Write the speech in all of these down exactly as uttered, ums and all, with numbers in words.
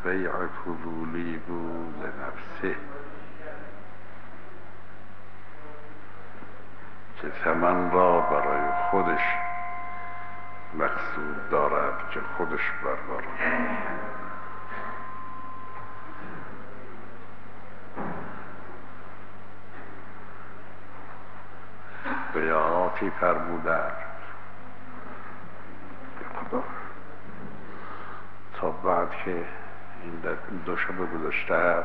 بیع فضولی بود لنفسه، که ثمن را برای خودش مقصود دارد که خودش بردارد. بیعاتی فرمودند تا بعد که این دو شب گذشته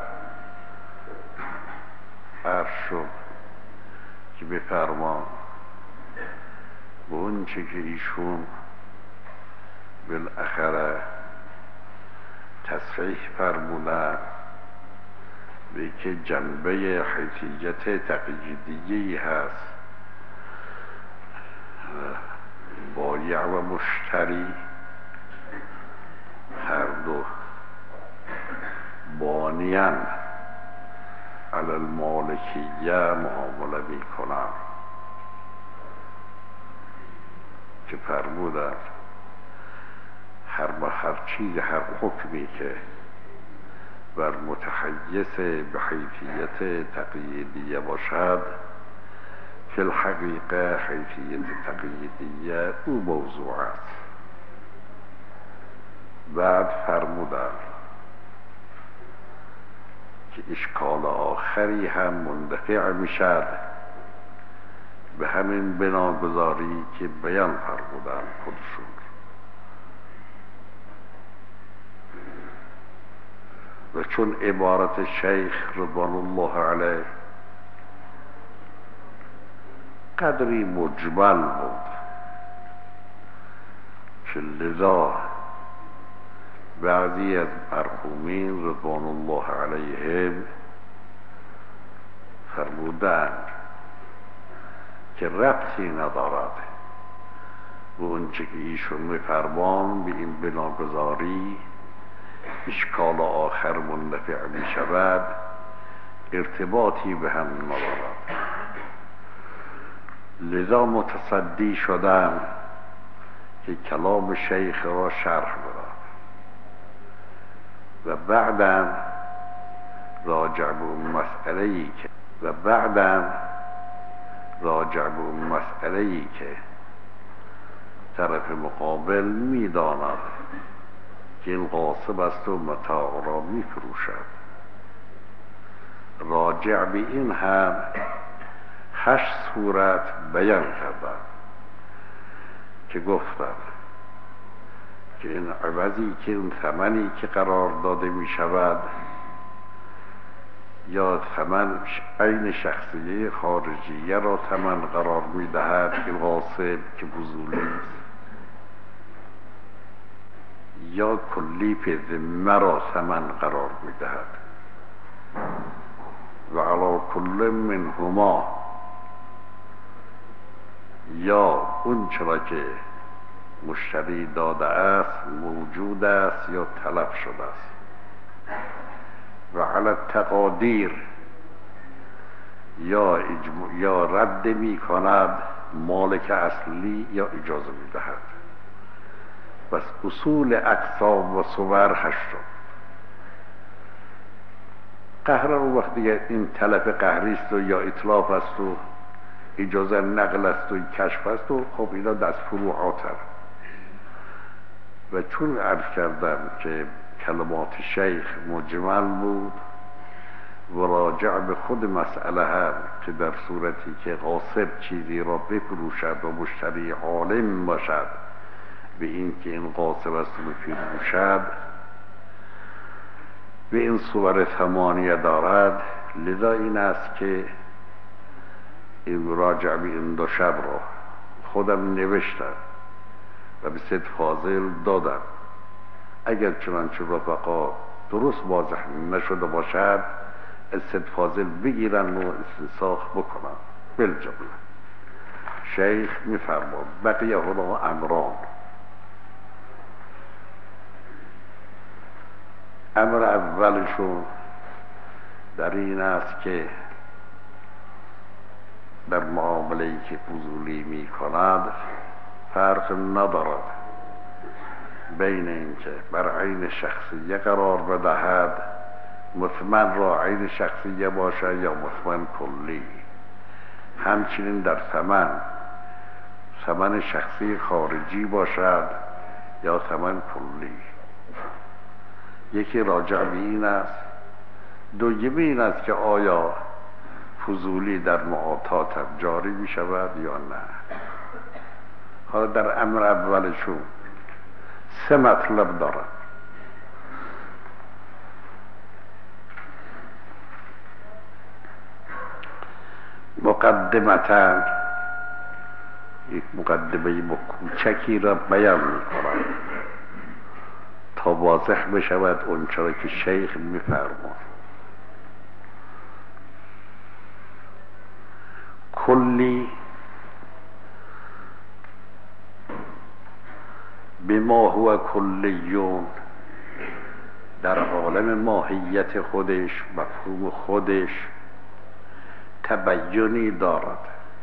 عرض شد که بفرما به اون چه که ایشون بالاخره تصحیح فرمودند به که جنبه حیثیت تقییدیه‌ای هست، بایع و مشتری هر دو بانیان علی المالکیه معامله می کنند، که فرمودند هر با هر چیز هر حکمی که بر متحیز به حیثیت تقییدیه باشد فی الحقیقه حیثیت تقییدیه او موضوع است. بعد فرمودند که اشکال آخری هم مندفع می شد به همین بناگذاری که بیان فرمودند خودشون. و چون عبارت شیخ رضوان الله علیه قدری مجمل بود که لذا بعضی از مرحومین رضوان الله علیهم فرمودند که ربطی ندارد به اون چه که ایشون میفرمان به این بناگذاری اشکال آخر منتفع می شود ارتباطی به هم ندارد. لذا متصدی شدم که کلام شیخ را شرح بدم و بعداً راجع به اون مسئله‌ای که و بعداً راجع به اون مسئله‌ای که طرف مقابل می‌داند که این غاصب است و متاع را می‌فروشد، راجع به این هم هشت صورت بیان کردم که گفتم که این عوضی که اون ثمنی که قرار داده می شود یا ثمن عین شخصیه خارجیه را ثمن قرار می دهد که غاصب که فضولی است، یا کلیف ذمه را ثمن قرار می دهد و علی کل منهما یا اون چرا که مشتری داده است موجود است یا طلب شده است و علی التقادیر یا, یا رد می کند مالک اصلی یا اجازه می دهد. بس اصول اقسام و صور هشتم. قهر رو وقتی این طلب قهری است و یا اطلاف است و اجازه نقل است و کشف است و خب اینا دست فروعاتر. و چون عرض کردم که کلمات شیخ مجمل بود و راجع به خود مسئله هم که در صورتی که غاصب چیزی را بفروشد و مشتری عالم باشد به این که این غاصب است و بفروشد به این صور ثمانیه دارد، لذا این است که این راجع به این دو شب را خودم نوشتم و به سید فاضل دادم. اگر چنانچه رفقا درست واضح نشده باشد از سید فاضل بگیرن و استنساخ بکنن. بالجمله شیخ میفرماد بقیه هنا امران. امر اولشون در این است که در معامله‌ای که فضولی می کند فرق ندارد بین اینکه بر عین شخصیه قرار بدهد، مطمئن را عین شخصیه باشد یا مطمئن کلی. همچنین در ثمن، ثمن شخصی خارجی باشد یا ثمن کلی. یکی راجع به این است. دومی این است که آیا فضولی در معاطات هم جاری می شود یا نه. حالا در امر اولشون سه مطلب دارد. مقدمتاً، یک مقدمه کوچکی را بیان می کنم تا واضح بشود اون چرا که شیخ می فرمود. کلی بما هو کلیون، در عالم ماهیت خودش، مفهوم خودش تبیینی دارد،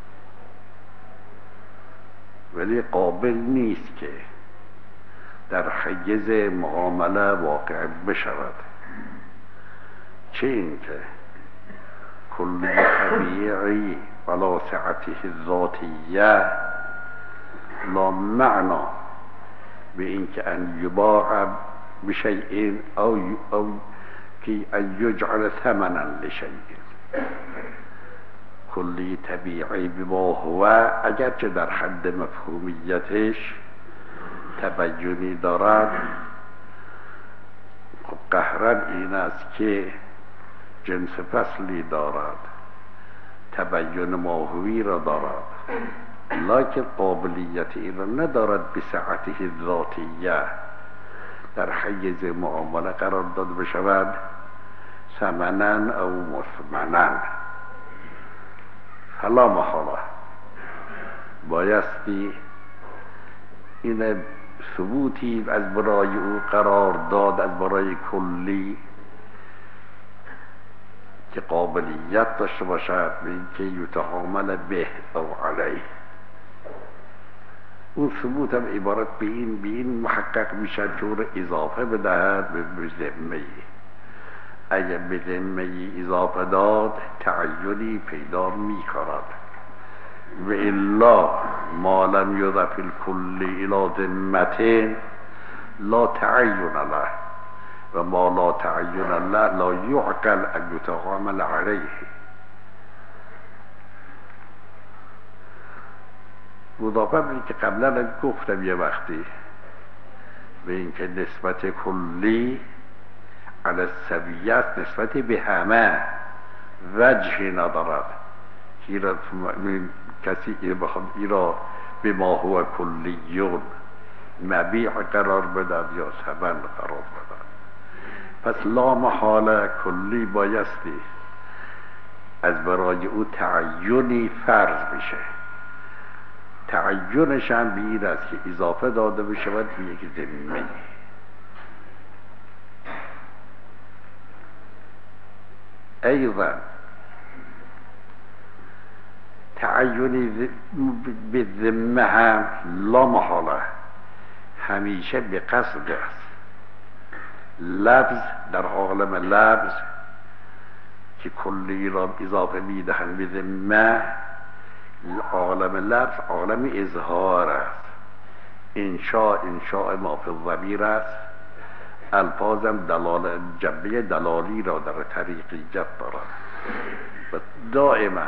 ولی قابل نیست که در حیز معامله واقع بشود. چه اینکه کلی طبیعی ولا سعته ذاتیه لا معنا به اینکه ان یباع بشیء او او کی ان یجعل ثمنا لشیء. کلی طبیعی بما هو اگرچه در حد مفهومیتش تبیینی دارد، خب قهرن این است که جنس فصلی دارد، تبیین ماهوی را دارد، لکن قابلیت این را ندارد به سعته ذاتیه در حیز معامله قرار داد بشود ثمنا او مثمنا. فلا محاله بایستی این ثبوتی از برای او قرار داد، از برای کلی که قابلیت داشته باشد به اینکه یتعامل به او علیه. اون ثبوت هم عبارت به این به این محقق میشد که او را اضافه بدهد به ذمه. اگر به ذمه اضافه داد تعینی پیدا می کند، و الا ما لم یضف الکلی الی ذمه لا تعین له و ما لا تعین له لا یعقل ان یتعامل علیه. مضافه به که قبلا گفتم یه وقتی به اینکه نسبت کلی علی السویه است، نسبت به همه وجهی ندارد که کسی که بخواد ای را به ما هو کلیون مبیع قرار بدد یا ثمن قرار بدد. پس لا محاله کلی بایستی از برای او تعینی فرض میشه. تعینش هم به این است که اضافه داده بشود به یک ذمه. ایضا تعینی به ذمه هم لا محاله همیشه به قصد است. لفظ در عالم لفظ که کلی را اضافه میدهند به ذمه، عالم لفظ عالم اظهار است. انشاء انشاء ما فی الضمیر است. الفاظم دلال جنبه دلالی را در طریقیت دارد و دائما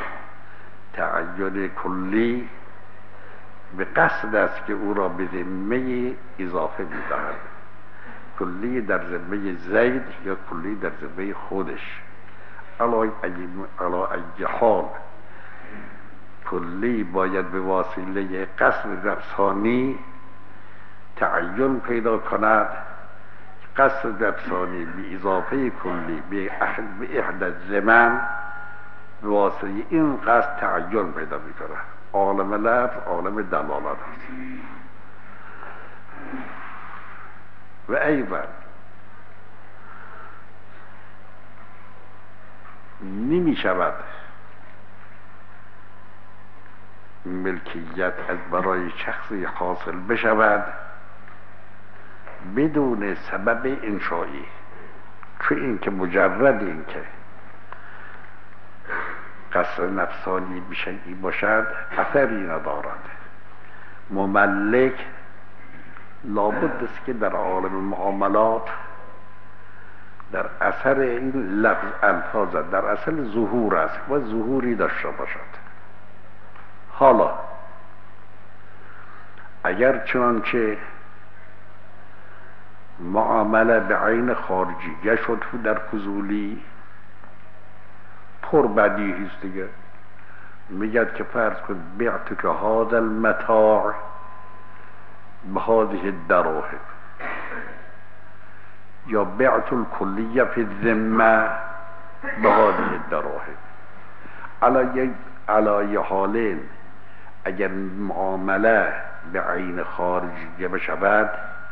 تعین کلی به قصد است که او را به ذمه اضافه می‌دهد. کلی در ذمه زید یا کلی در ذمه خودش. علی ای حال کلی باید به واسطه قصد نفسانی تعین پیدا کند. قصد نفسانی به اضافه کلی به احد به احد زمان به واسطه این قصد تعین پیدا می‌کند. عالم لفظ عالم دلالت است. و ایضا نمی شود ملکیت از برای شخصی حاصل بشود بدون سبب انشایی، چون این که مجرد این که قصر نفسانی بیشنگی باشد اثری ندارد. مملک لابد است که در عالم معاملات در اثر این لفظ الفاظ در اصل ظهور است و ظهوری داشته باشد. حالا اگر چنانچه معامله به عین خارجی شد در فضولی پر بدیهی است دیگه. میگد که فرض کن بعت که هذا المتاع بهذه الدراهم یا بعت الکلیه فی الذمه بهذه الدراهم. علی علی حالین اگر معامله به عین خارجی بشود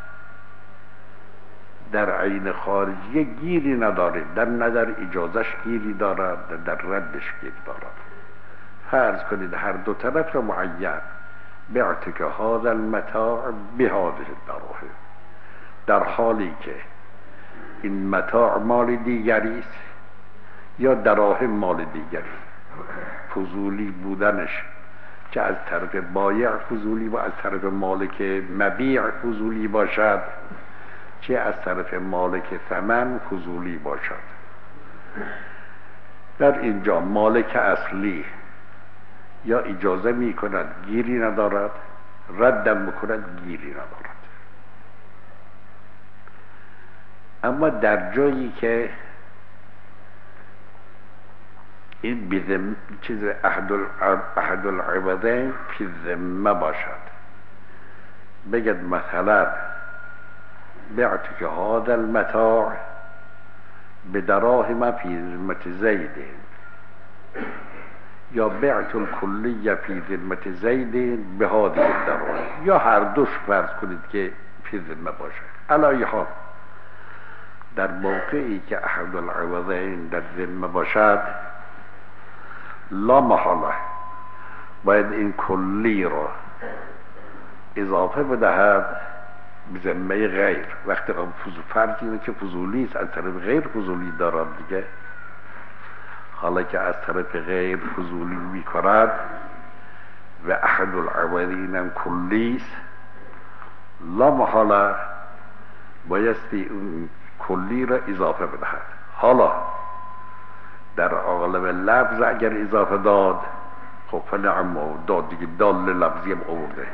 در عین خارجی گیری نداره، در نظر اجازش گیری دارد، در ردش گیری دارد. فرض کنید هر دو طرف را معین بعت که هذا المتاع بهذه الدراهم، در حالی که این متاع مال دیگری است یا دراهم مال دیگری، فضولی بودنش چه از طرف بایع فضولی و از طرف مالک مبیع فضولی باشد چه از طرف مالک ثمن فضولی باشد. در اینجا مالک اصلی یا اجازه می کند گیری ندارد، ردم بکند گیری ندارد. اما در جایی که این بذم چیز احد احد العوضین فی ذمه باشد، بگد مثلا بعت که هذا المتاع بدراهم فی ذمه زید یا بعت الکلیه فی ذمه زید به هذه الدراهم، یا هر دوش فرض کنید که فی ذمه باشد. علی حال در موقعی که احد العوضین در ذمه باشد لا محاله باید این کلی را اضافه بدهد به ذمه غیر. وقتی فرض اینه که فضولی است از طرف غیر فضولی دارد دیگه، حالا که از طرف غیر فضولی می کند و احد العوضین هم کلی است، لا محاله بایستی اون کلی را اضافه بدهد. حالا در عالم لفظ اگر اضافه داد خب فنعم داد دیگه، دال لفظی هم آورده.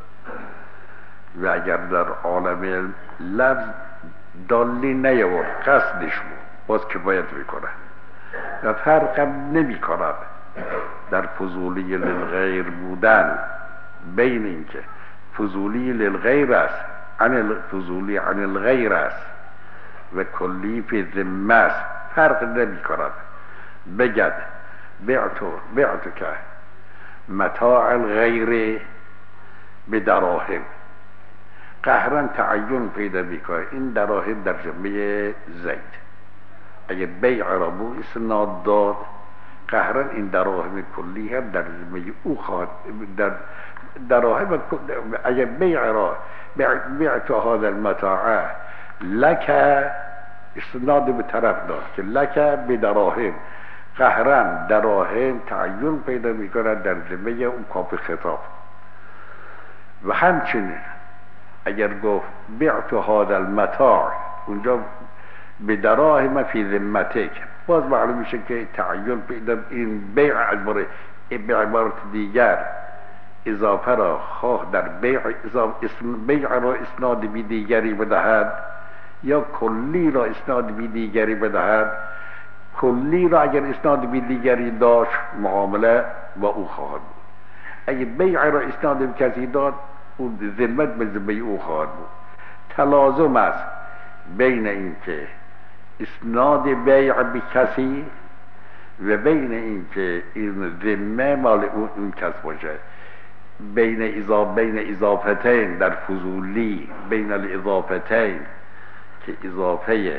و اگر در عالم لفظ دالی نیاورد قصدش بود باز کفایت میکنه و فرق نمی کند در فضولی للغیر بودن بین این که فضولی للغیر است عن الفضولی عن الغیر است و کلی فی ذمه است، فرق نمی کند. بگد بعتو بعتو که متاع الغیر به دراهم، قهرن تعین پیدا میکنه این دراهم در جمعه زید. اگه بیع را بو اسناد داد قهرن این دراهم کلی هم در جمعه او خواهد در دراهم. اگه بیع را بعت هذا المتاع لک اسناد به طرف داد که لک به دراهم، قهرن دراهم تعین پیدا میکنه در جمعه اون کاف خطاب. و همچنین اگر گفت بعت هذا المتاع اونجا به دراهم فی ذمتک، باز معلوم میشه که تعین پیدا این بیع عباره به عبارت دیگر اضافه را خواه در بیع اضافه اسم بیع را اسناد بی دیگری بدهد یا کلی را اسناد بی دیگری بدهد. کلی را اگر اسناد بی دیگری داشت معامله با او خواهد بود. اگر بیع را اسناد بی کسی داد اون ذمت به ذمه او خواهد بود. تلازم است بین این که اسناد بیع به کسی و بین این که این ذمه مال اون, اون کس باشه. بین اضافه بین اضافتین در فضولی بین الاضافتین که اضافه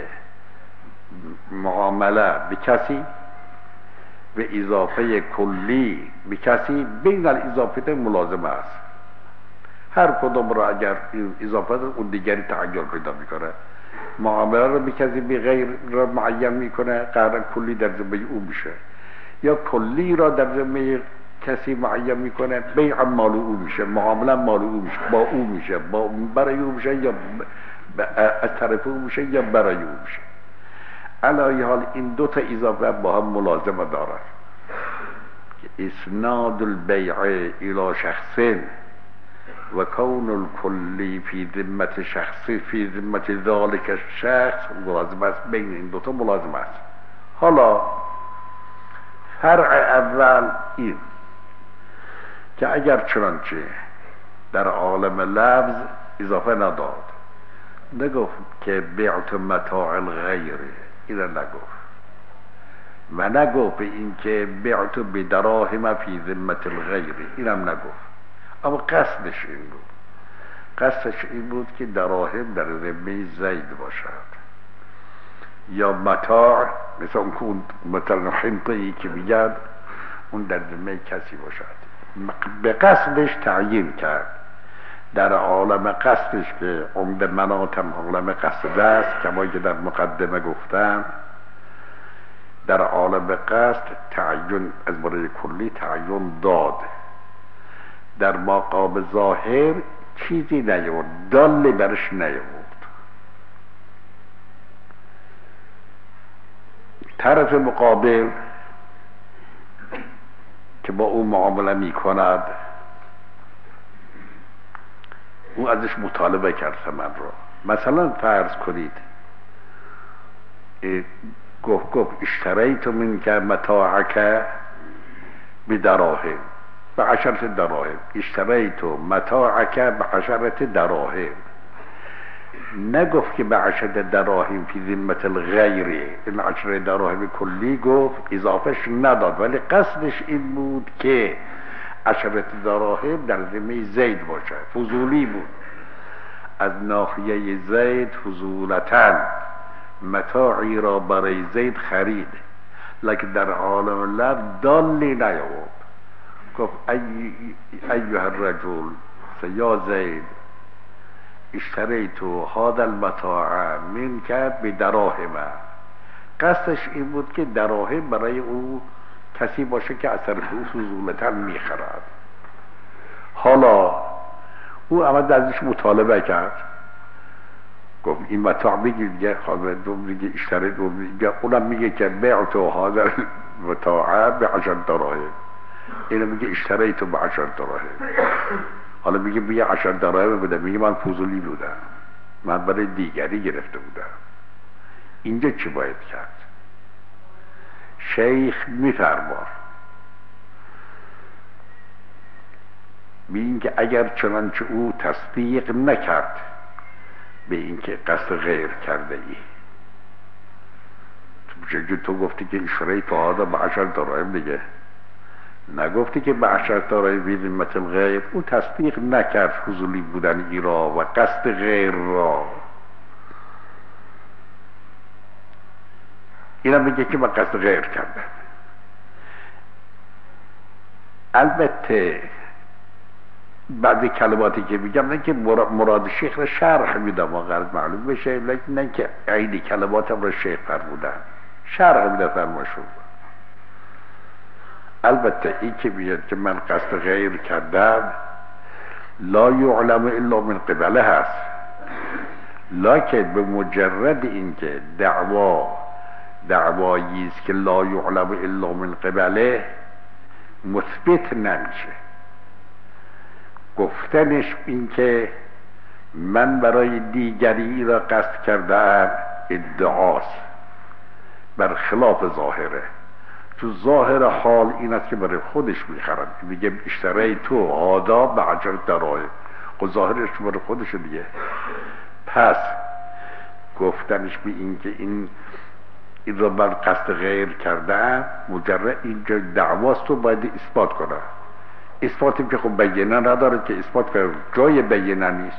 معامله به کسی و اضافه کلی به کسی بین الاضافتین ملازمه است. هر کدوم را اگر اضافه داد اون دیگری تغییر پیدا میکنه. معامله رو به کسی بی غیر را معین میکنه، قرار کلی در ذمه او میشه، یا کلی را در ذمه کسی معین میکنه، بیع مال او میشه، معامله مال او میشه، با او میشه، با برای او میشه، یا از طرف او میشه یا برای او میشه. علی حال این دو تا اضافه با هم ملازمه دارن که اسناد البیع الى شخص و کون الکلی فی ذمت شخصی فی ذمت ذالک الشخص ملازمه است. بین این دوتا ملازمه است. حالا فرع اول این که اگر چنانچه در عالم لفظ اضافه نداد، نگفت که بیعت متاع الغیر، اینا نگفت، و نگفت این که بیعت بدراهم فی ذمت الغیر، اینم نگفت، اما قصدش این بود. قصدش این بود که دراهم در ذمه زید باشد، یا متاع مثل اون مثلا حنطه‌ای که میگن اون در ذمه کسی باشد. به قصدش تعیین کرد. در عالم قصدش که عمده مناتم عالم قصد است، کما که در مقدمه گفتم، در عالم قصد تعیین از برای کلی تعیین داد. در مقام ظاهر چیزی نیورد، دالی برش نیورد. طرف مقابل که با او معامله می کند، او ازش مطالبه کرد ثمن را. مثلا فرض کنید گفت گفت اشتریت منک متاعک بدراهم بعشرة دراهم، اشتریت متاعک بعشرة دراهم. نگفت که بعشرة دراهم فی ذمت الغیر، این عشر دراهم کلی گفت، اضافهش نداد، ولی قصدش این بود که عشرة دراهم در ذمه زید باشد. فضولی بود، از ناحیه زید فضولتاً متاعی را برای زید خرید، لکن در عالم لفظ دالی نیاورد. گفت ایها الرجل یا زید اشتریت هذا المتاع منک بدراهم. قصدش این بود که دراهم برای او کسی باشه که از طرف او فضولتاً میخرد. حالا او عمد ازش مطالبه کرد، گفت این متاع بگیر دیگه، خواهد دوم دیگه اشتری دوم دیگه، اونم میگه که بیعت هذا المتاع بعشر دراهم، اینم میگه اشتری تو بعشر دراهم. حالا میگه میگه عشر دراهم بوده، میگه من فضولی بودم، من برای دیگری گرفته بودم. اینجا چی باید کرد؟ شیخ میفرمار به این که اگر چنانچه او تصدیق نکرد به این که قصد غیر کرده ای، تو, تو گفتی که اشتری تو هذا بعشر دراهم دیگه، نگفتی که بعشر دراهم فی ذمت الغیر. او تصدیق نکرد فضولی بودن ای را و قصد غیر را. اینا میگه که من قصد غیر کردم. البته بعضی کلماتی که میگم نه که مراد شیخ را شرح میدم و غرض معلوم بشه، لیکن نه که عین کلماتم را شیخ فرمودن، شرح میده فرماشون. البته این که میگه که من قصد غیر کردم لا یعلم الا من قبله هست، لکن به مجرد این که دعوا دعوایی است که لا یعلم الا من قبله مثبت نمیشه. گفتنش این که من برای دیگری را قصد کردم ادعاست، برخلاف ظاهره. تو ظاهر حال این است که برای خودش میخرد، میگه اشتری تو هذا بعشر دراهم، خب ظاهرش برای خودش دیگه. پس گفتنش به این که این این را من قصد غیر کردم، مجرد اینجا دعواست رو باید اثبات کنه. اثباتی که خب بیانه نداره که اثبات کنه، جای بیانه نیست.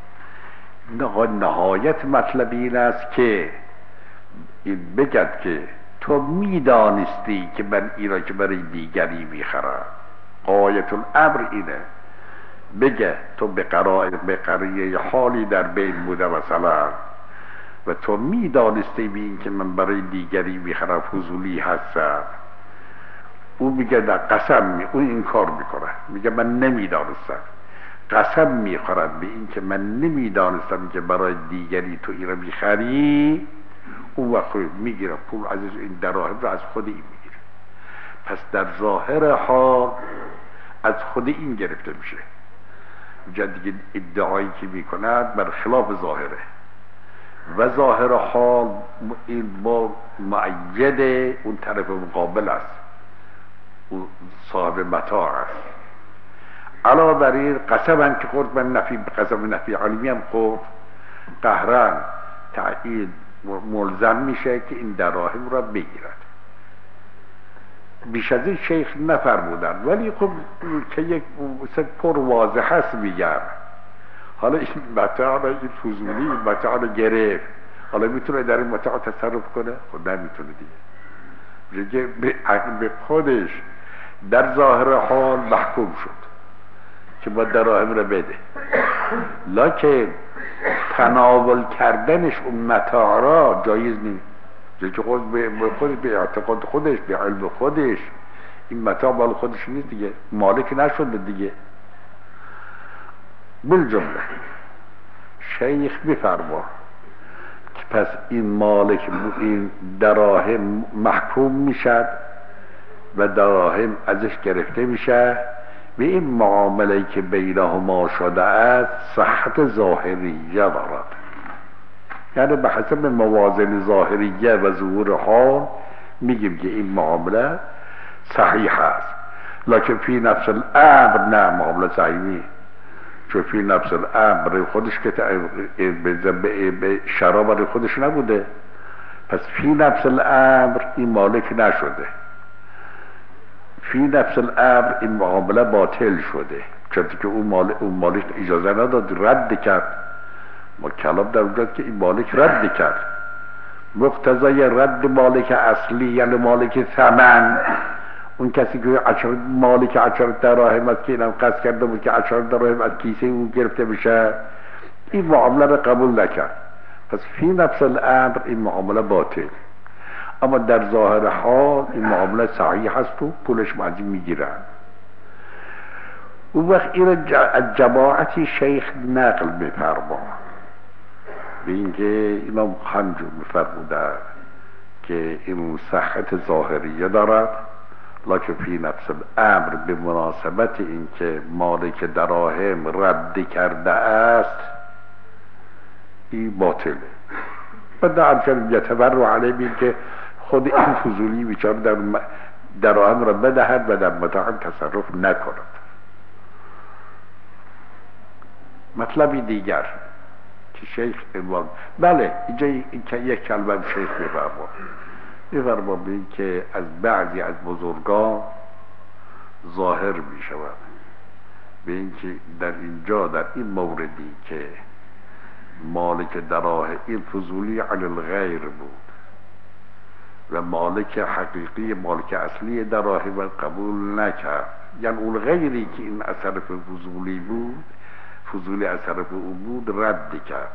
نهایت مطلب این است که این بگد که تو میدانستی که من این را که برای دیگری میخرم. غایت الامر اینه. بگه تو به قرائه به قریه حالی در بین بوده مثلا و تو میدانستی بی این که من برای دیگری میخرم فضولی هستم، او میگه در قسم می اون این کار میکنه، میگه من نمیدانستم، قسم میخورم به این که من نمیدانستم که برای دیگری تو این رو میخری، اون وقت میگیره پول از این دراهم رو از خود این میگیره. پس در ظاهر حال از خود این گرفته میشه. اینجا دیگه ادعایی که میکند بر خلاف ظاهره و ظاهر حال این با معید اون طرف مقابل است، اون صاحب متاع است. علاوه بر این قسم که خورد من نفی قسم نفی علمی هم خورد، قهرن تعیید ملزم میشه که این دراهم را بگیرد. بیش از این شیخ نفرمودن، ولی خب که یک پر واضح هست میگم. حالا این متاع را این فضولی این متاع را گرفت، حالا میتونه در این متاع تصرف کنه؟ خب نمیتونه دیگه. دیگه به عقل به خودش در ظاهر حال محکوم شد که با دراهم را بده، لکن تناول کردنش اون متاع را جایز نیست. که خود به خود به اعتقاد خودش به علم خودش این متاع مال خودش نیست دیگه، مالک نشده دیگه. بالجمله شیخ میفرما که پس این مالک این دراهم محکوم میشد و دراهم ازش گرفته میشه و این معامله که بینهما شده است صحت ظاهریه دارد، یعنی به حسب موازن ظاهریه و ظهور حال میگیم که این معامله صحیح است. لکن فی نفس الامر نه، معامله صحیح نیست، چون فی نفس الامر خودش که به شراب خودش نبوده، پس فی نفس الامر این مالک نشده، فی نفس الامر این معامله باطل شده، چون که اون مالک اون مالک اجازه نداد، رد کرد. ما کلام در اونجا که این مالک رد کرد، مقتضای رد مالک اصلی یعنی مالک ثمن، اون کسی که عشر مالک عشر دراهم است که اینم قصد کرده بود که عشر دراهم از کیسه اون گرفته بشه، این معامله رو قبول نکرد، پس فی نفس الامر این معامله باطل. اما در ظاهر حال این معامله صحیح هست و پولش معزی میگیرن. اون وقت این از جماعتی شیخ نقل میفرما به اینکه امام خنجر میفرمودن که این صحت ظاهریه دارد، لکن فی نفس الامر به مناسبت اینکه مالک دراهم رد کرده است این باطله. و در چنین یتبرع علیه که خود این فضولی بیچاره در دراهم را بدهد و در متاع تصرف نکند. مطلبی دیگر که شیخ عنوان بله اینجا یک کلمه شیخ میفرما میفرما به این که از بعضی از بزرگان ظاهر می شود به این که در اینجا در این موردی که مالک دراهم این فضولی علی الغیر بود و مالک حقیقی مالک اصلی دراهم قبول نکرد، یعنی اون غیری که این اثر فضولی بود فضولی از طرف او بود رد کرد.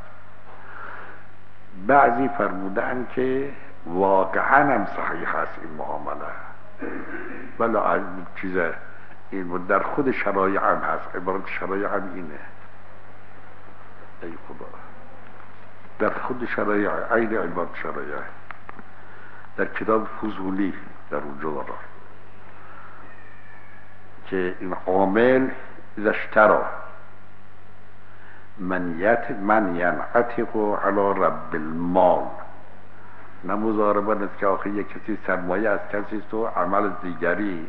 بعضی فرمودن که واقعا هم صحیح هست این معامله، ولی چیز این در خود شرایع هم هست، عبارت شرایع هم اینه، ای خدا در خود شرایع عین عبارت شرایع در کتاب فضولی در اونجا داره که این عامل ازشترا من یت من ینعتق علی رب المال، نه مضاربه است که آخه یک کسی سرمایه از کسی تو عمل دیگری،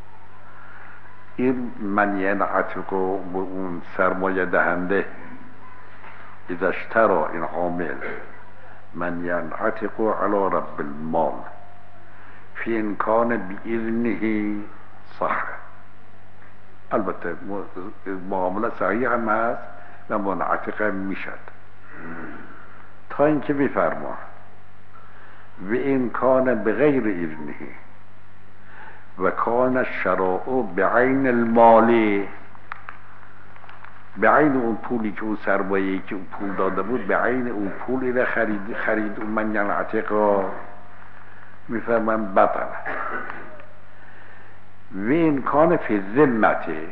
این من ینعتق اون سرمایه دهنده اذا اشترى این عامل من ینعتق علی رب المال فی امکان باذنه صح. البته معامله صحیح هم هست و منعتق میشد تا اینکه میفرما و امکان بغیر اذنه و کان الشراء بعین المال، به عین اون پولی که اون سرمایه‌ای که اون پول داده بود به عین اون پول اینه خرید خرید اون من یعنی عتقا میفرمان بطل و امکان فی ذمته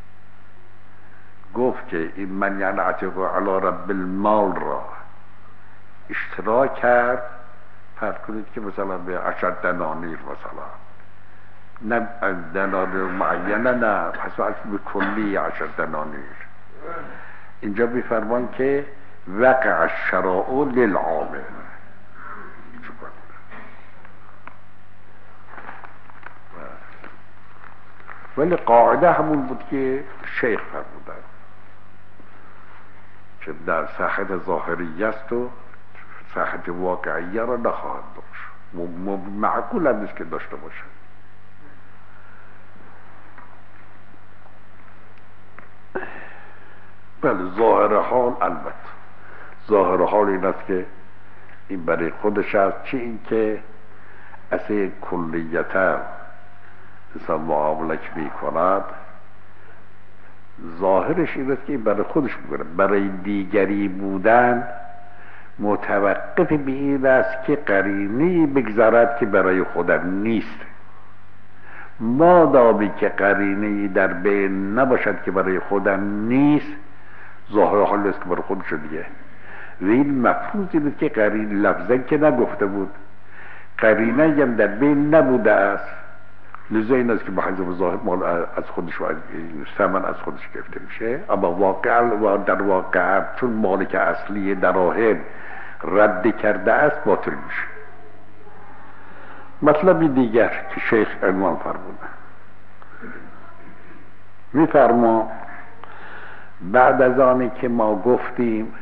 گفت که این من یعنی عتقا علی رب المال را اشتراک کرد. فرض کنید که مثلا به عشر دنانیر مثلا نه دنانیر معینه نه پس به کلی عشر دنانیر اینجا بیفرمان که وقع الشراء للعامل ولی قاعده همون بود که شیخ فرمودن که در صحت ظاهری است و صحت واقعیه را نخواهد داشت معقول هم نیست که داشته باشه. بله ظاهر حال البته ظاهر حال این است که این برای خودش است چه این که اصلا کلیتا انسان معامله که می کند ظاهرش این است که این برای خودش میکنه برای دیگری بودن متوقف به این است که قرینه‌ای بگذارد که برای خودم نیست. مادامی که قرینه‌ای در بین نباشد که برای خودم نیست ظاهر حال است که برای خودش دیگه و این مفروض این که قرین لفظا که نگفته بود قرینه‌ای هم در بین نبوده است لذا این است که به حسب ظاهر مال از خودش و ثمن از خودش گرفته میشه اما واقعا و در واقع چون مالک اصلی دراهم رد کرده است باطل میشه. مطلبی دیگر که شیخ عنوان فرموده میفرما بعد از آنی که ما گفتیم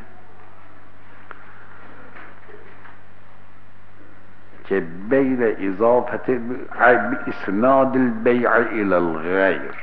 که بین اضافت اسناد البیع الى الغیر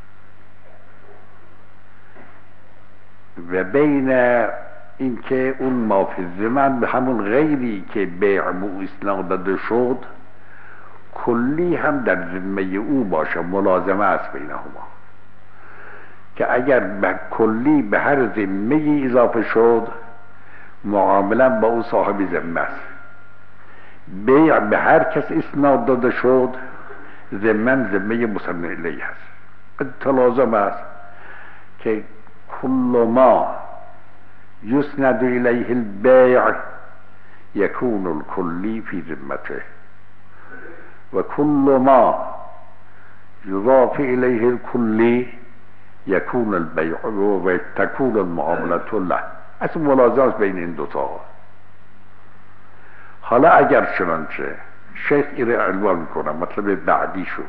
و بین اینکه اون مافی زمن به همون غیری که بیع مو اسناد داده شد کلی هم در ذمه او باشه ملازمه است بینهما که اگر به کلی به هر ذمه اضافه شد معاملا با او صاحب ذمه است. بیع به هر کس اسناد داده شد ذمن ذمه مسلم الیه است. تلازم است که کل ما یسند الیه البیع یکون الکلی فی ذمته و کل ما یضاف الیه الکلی یکون البیع و تکون المعاملة له. اصلا ملازمه بین این دوتا. حالا اگر چنانچه شیخ ایره عنوان میکنم مطلب بعدی شو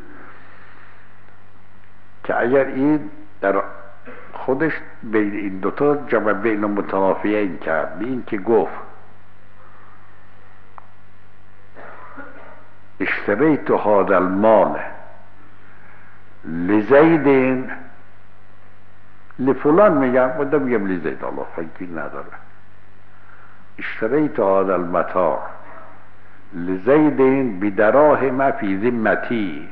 که اگر این در خودش بین این دوتا جمع بین متنافیین کرد به این که گفت اشتریت هذا المال لزیدین لفلان میگم و دم میگم لزید الله فکر نداره اشتریت هذا المتاع لزیدین بدراهم فی ذمتی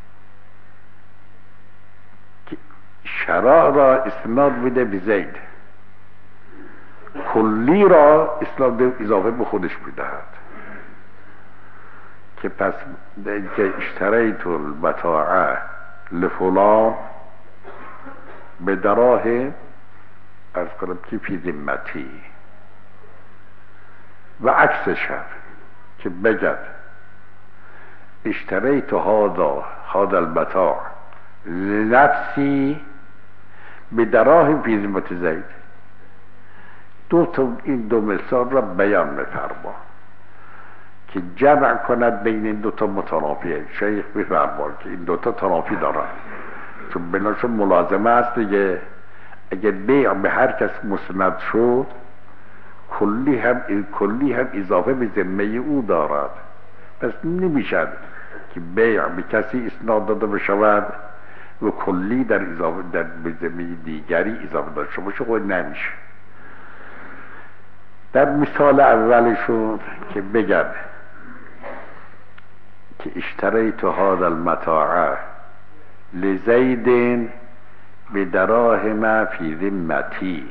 شراء را اسناد بده به زید کلی را اسناد اضافه به خودش بدهد که پس که اشتریت المتاع لفلان به دراهم از کنم که فی ذمتی و عکسش هم که بگد اشتریت هذا هذا المتاع لنفسی به دراهم فی ذمت زید. دو تا این دو مثال را بیان می‌فرما که جمع کند بین این دو تا متنافیه. شیخ می‌فرما که این دو تا تنافی دارن چون بناشون ملازمه است دیگه. اگر بیع به هر کس مسند شد کلی هم کلی هم اضافه به ذمه او دارد پس نمیشد که بیع به کسی اسناد داده بشود و کلی در اضافه در به ذمه دیگری اضافه داشته باشه خود نمیشه. در مثال اولشون که بگن که اشتریت هذا المتاع لزید به دراهم فی ذمتی.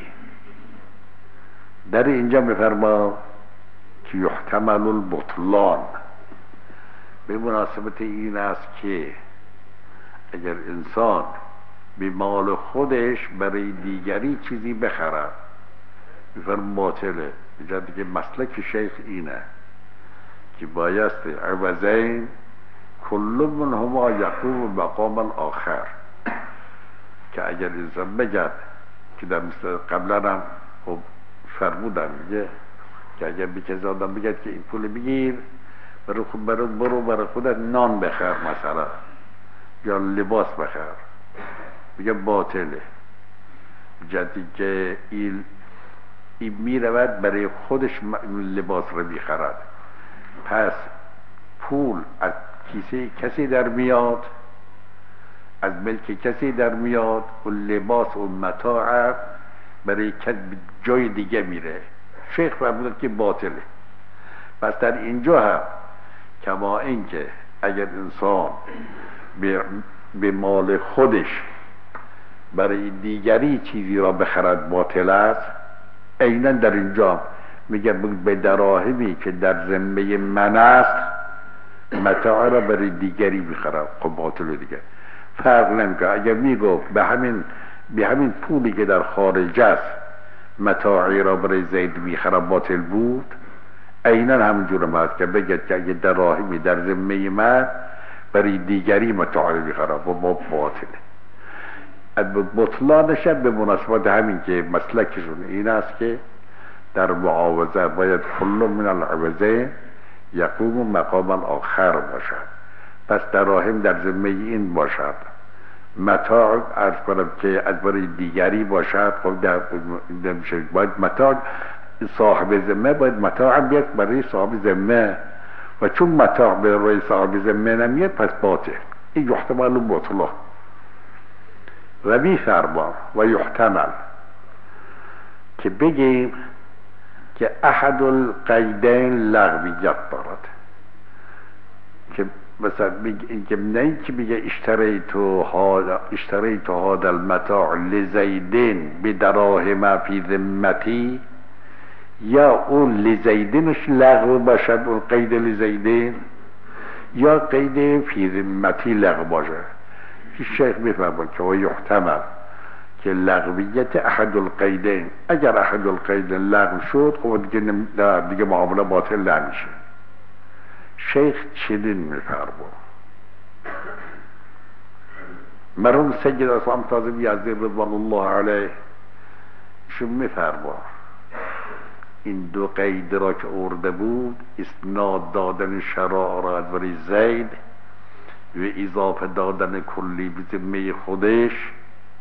در اینجا میفرما که یحتمل البطلان، به مناسبت این است که اگر انسان به مال خودش برای دیگری چیزی بخرد میفرم باطله. اینجا دیگه مسلک شیخ اینه که بایست عوضین کل منهما یقوم مقام آخر، که اگر انسان بگد که در مثل قبلا هم خب فرمودن میگه که اگر به کسی آدم بگد که این پول بگیر برو خود برو برو برای خودت نان بخر مثلا یا لباس بخر، میگه باطله. جدی که این این میرود برای خودش لباس رو میخرد، پس پول از کیسه کسی در میاد، از ملک کسی در میاد و لباس و متاع برای جای دیگه میره. شیخ فرمودن که باطله. پس در اینجا هم کما اینکه اگر انسان به مال خودش برای دیگری چیزی را بخرد باطل است، عیناً در اینجا میگه به دراهمی که در ذمه من است متاع را برای دیگری بخرم، خب باطل دیگه. فرق نمیکنه. اگر میگفت به همین به همین پولی که در خارج است متاعی را برای زید میخرم باطل بود، عیناً همونجور هست که بگید که اگر دراهمی در ذمه من برای دیگری متاع را میخرم و با باطله. بطلانش به مناسبت همین که مسلکشون این است که در معاوضه باید کل من العوضین یقوم مقام آخر باشد. پس دراهم در ذمه این باشد، متاع عرض کنم که از برای دیگری باشد. خب در باید متاع صاحب ذمه باید متاع بیاد برای صاحب ذمه، و چون متاع برای صاحب ذمه نمیاد پس باطل. این یحتمل بطلان و میفرما و یحتمل که بگیم که احد القیدین لغویت دارد، که مثلا که نه که بگه اشتریت هذا اشتریت هذا المتاع لزیدین بدراهم فی ذمتی، یا اون لزیدینش لغو باشد اون قید لزیدین، یا قید فی ذمتی لغو باشد. شیخ میفرماید که و یحتمل که لغویت احد القیدین، اگر احد القیدین لغو شد خب دیگه, دیگه معامله باطل نمیشه. شیخ چنین میفرماید. مرحوم سید اسلام کاظمی یزدی رضوان الله علیه شو میفرماید این دو قید را که آورده بود، اسناد دادن شرائع را از برای زید و اضافه دادن کلی به ذمه خودش،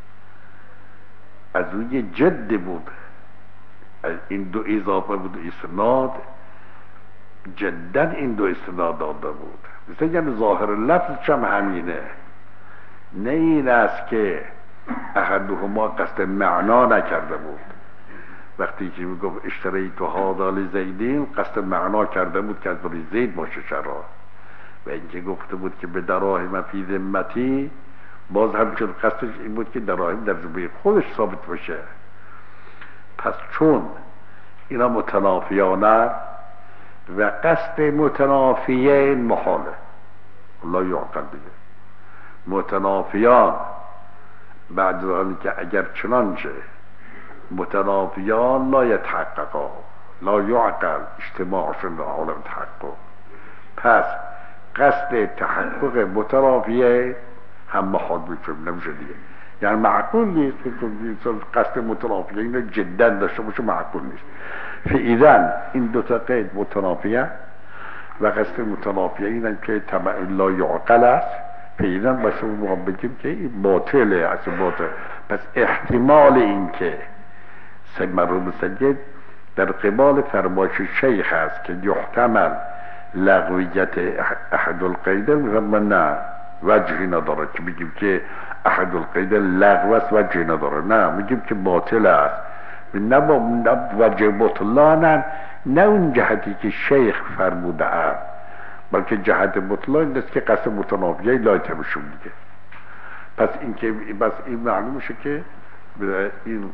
از روی جد بود. این دو اضافه بود اسناد، جدا این دو اسناد داده بود. مثل یعنی ظاهر لفظش هم همینه، نه این است که احدهما قصد معنا نکرده بود. وقتی که میگفت اشتریت هذا لزیدین قصد معنا کرده بود که از برای زید باشه شرا، و اینکه گفته بود که به دراهم فی ذمتی باز همچون قصدش این بود که دراهم در ذمه خودش ثابت باشه. پس چون اینا متنافیانه و قصد متنافیین محاله، لا یعقل دیگه متنافیان بعد از آن که اگر چنانچه متنافیان لا یتحققا لا یعقل اجتماعشون در عالم تحقق، پس قصد تحقق متنافیه هم محال میشه، نمیشه دیگه. یعنی معقول نیست که قصد متنافیه اینو جدا داشته باشه، معقول نیست. فعیدن این دوتا قید متنافیه و قصد متنافیه اینن که تبع لا یعقل است. فعیدن بسه ما بگیم که این باطله، اصلا باطل. پس احتمال این که مرحوم سید در قبال فرمایش شیخ است که یحتمل لغویت احد القیدین، میگم نه وجهی نداره که بگیم که احد القیدین لغو است، وجهی نداره. نه میگیم که باطل است، نه با وجه بطلانن، نه اون جهتی که شیخ فرموده است، بلکه جهت بطلان است که قصد متنافیه لایت بشون دیگه. پس این که بس این معلوم میشه که این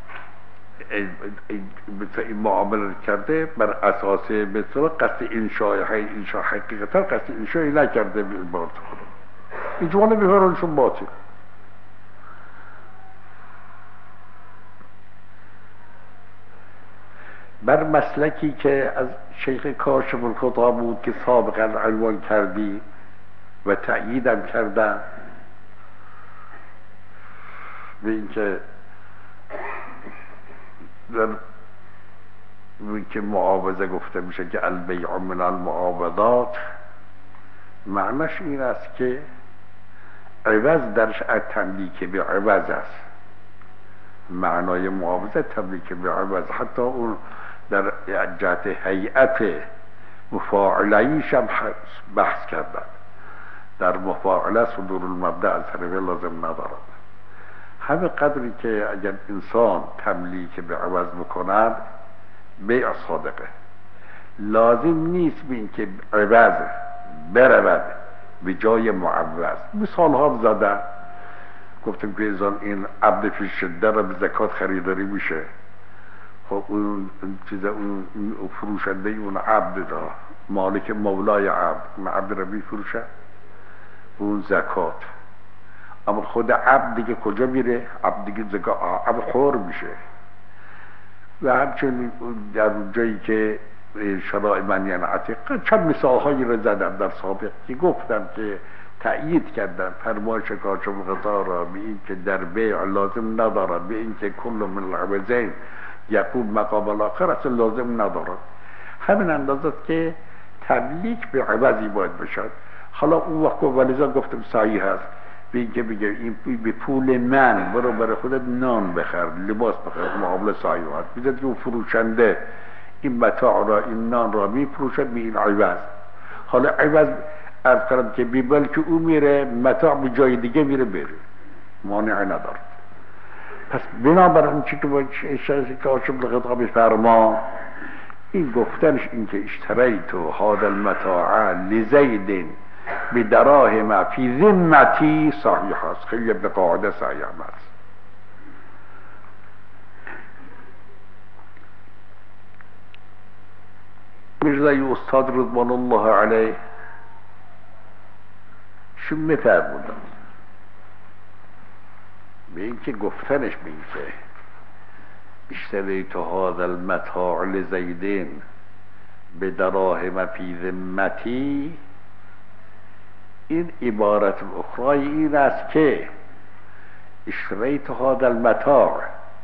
این معامله کرده بر اساس مثلا قصد انشاء انشاء حقیقتا قصد انشاء نکرده به عبارت خدا این جوانه بفرانشون باطل. بر مسلکی که از شیخ کاشف الخطا بود که سابقا عنوان کردی و تأییدم کردم به اینکه در که معاوضه گفته میشه که البیع من المعاوضات، معنیش این است که عوض درش تملیک به عوض است. معنای معاوضه تملیک به عوض، حتی اون در جهت هیئت مفاعله‌ایش هم بحث کردن. در مفاعله صدور المبدأ از حرفه لازم ندارد. همه قدری که اگر انسان تملیک به عوض بکند بیع صادقه، لازم نیست به این که عوض برود به جای معوض. مثال ها زدن، گفتم که انسان این عبد فی شده را به زکات خریداری میشه، خب اون چیز اون فروشنده اون عبد را، مالک مولای عبد، اون عبد را میفروشه اون زکات، اما خود عبد دیگه کجا میره؟ عبد دیگه زکات عبد خور میشه. و همچنین در جایی که شرائع منیان عتیقه چند مثال هایی رو زدم در سابق که گفتم که تأیید کردم فرمایش کاشف الغطا را به این که در بیع لازم ندارد به این که کل من العوضین یقوم مقام الاخر اصلا لازم ندارد. همین اندازه که تملیک به عوضی باید بشد. حالا اون وقت ولذا گفتم صحیح هست به این که بگه این به پول من برو برای خودت نان بخر، لباس بخر، معامله صحیح هست. بیزد که اون فروشنده این متاع را، این نان را می فروشد به این عوض. حالا عوض عرض کردم که بیبل که او میره متاع به جای دیگه میره بره، مانع ندارد. پس بنابر اون چی که باید اشتراکی کاشف الغطا بفرما، این گفتنش این که اشتریت هذا المتاع لزید بدراهم فی ذمتی صحیح است، خیلی به قاعده صحیح است. میرزای استاد رضوان الله علیه شو میفرمودن به این که گفتنش به این که اشتریت هذا المتاع لزیدین بدراهم فی ذمتی، این عبارت اخرای این است که اشتریت هذا المتاع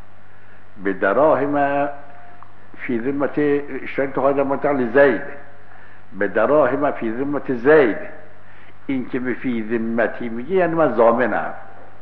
بدراهم فی ذمت اشتریت هذا المتاع لزید بدراهم فی ذمت زید، این که به فی ذمتی میگه یعنی من ضامنم.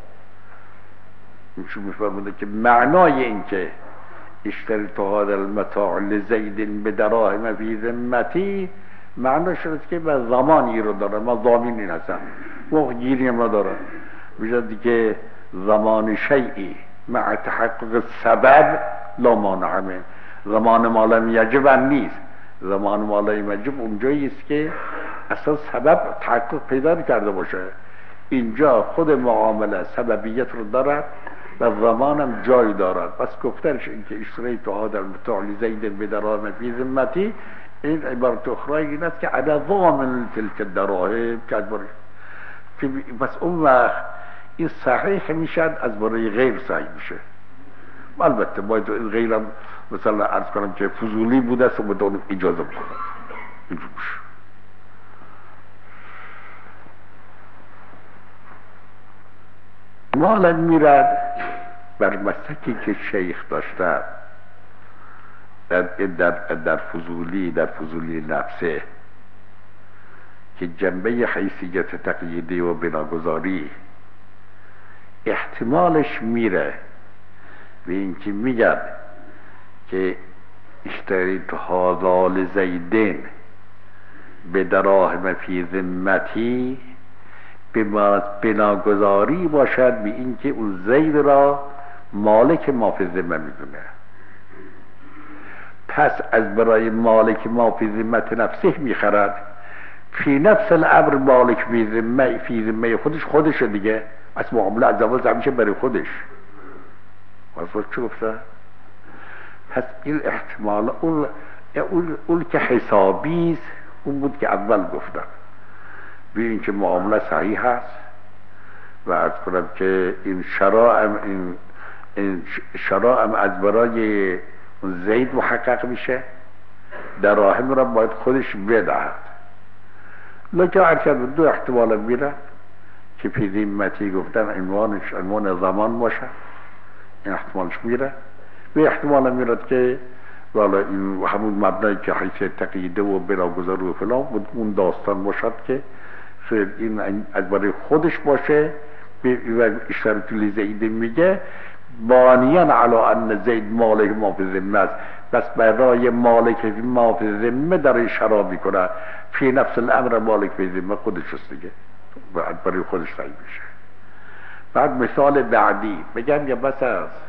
اینشون میفرمونه که معنای این که اشتریت هذا المتاع لزید بدراهم فی ذمتی معناش است که من زمانی رو دارم، من ضامنی هستم، موقع گیری هم ندارم. بجد که زمان شیئی مع تحقق سبب لا مانع منه، زمان ما لم یجب نیست. زمان ما لم یجب اونجایی است که اصلا سبب تحقق پیدا کرده باشه. اینجا خود معامله سببیت رو دارد و زمانم جای دارد. پس گفتنش این که اشتریت هذا المتاع لزید بدراهم فی ذمتی، این عبارت اخرای این است که علی ضامن تلک الدراهم که پس اون وقت این صحیح میشد از برای غیر صحیح میشه. البته باید این غیرم مثلا عرض کنم که فضولی بوده است و بدون اجازه بکنم اینجور میشه. مالا میرد بر مسلکی که شیخ داشته در, در, در فضولی در فضولی نفسه که جنبه حیثیت تقییدی و بناگذاری احتمالش میره به اینکه میگن که اشتریت هذا لزیدین بدراهم فی ذمتی به بناگذاری باشد به اینکه اون زید را مالک ما فی ذمه میدونه. پس از برای مالک ما فی ذمت نفسه میخرد، فی نفس الامر مالک فی ذمه فی ذمه خودش خودشه دیگه، از معامله از اول همیشه برای خودش. واسه چی گفته؟ پس این احتمال اون اون, اون که حسابی است اون بود که اول گفتم ببین که معامله صحیح هست و عرض کنم که این شرائم این, این شرائم از برای زید محقق میشه، دراهم را باید خودش بدهد. لکه عرض دو احتمال میره که پیدیمتی گفتن عنوانش عنوان زمان باشه، این احتمالش میره. و احتمال میرد که والا این همون مبنایی که حیث تقییده و بلاگذار و فلان بود اون داستان باشد که خیلی این از برای خودش باشه و اشترط لزیده میگه بانیان علا ان زید مالک ما فی ذمه است، بس برای مالک ما فی ذمه در اشاره میکنه فی نفس الامر مالک فی ذمه خودش است دیگه، برای خودش تعیین میشه. بعد مثال بعدی بگم یا بس است؟